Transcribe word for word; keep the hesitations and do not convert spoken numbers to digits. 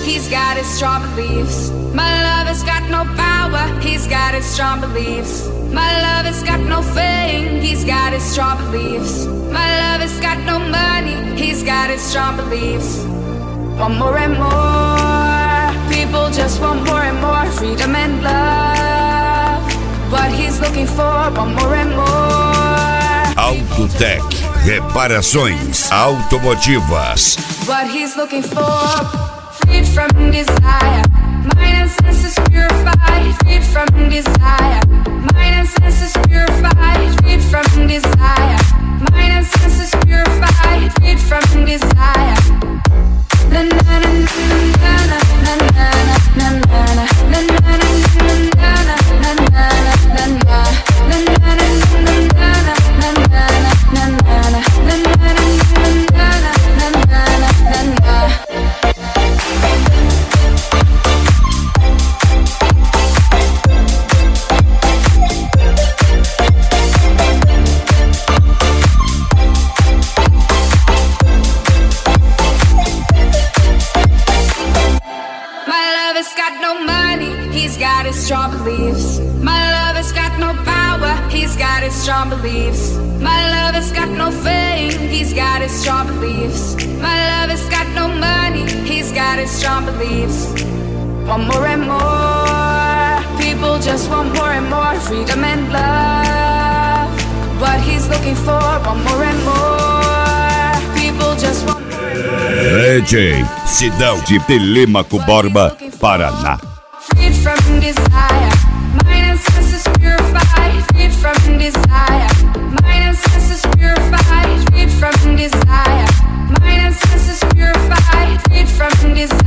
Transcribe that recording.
he's got his strong beliefs. My love has got no power, he's got his strong beliefs. My love has got no fame, he's got his strong beliefs. My love has got no money, he's got his strong beliefs. Want more and more, people just want more and more freedom and love. What he's looking for, want more and more. Autotech, reparações automotivas. What he's looking for, freed from desire. Mind and senses purified, freed from desire. Mind and senses purified, freed from desire. Mind and senses purified, freed from desire. Na na na na na na na na na na na na strong beliefs. My love has got no power, he's got his strong beliefs. My love has got no fame, he's got his strong beliefs. My love has got no money, he's got his strong beliefs. Want more and more, people just want more and more freedom and love. What he's looking for, want more and more, people just want more and more. D J Sidão de Telêmaco Borba, Paraná. Freed from desire, mind and senses purified. Freed from desire, mind and senses purified. Freed from desire, mind and senses purified. Freed from desire.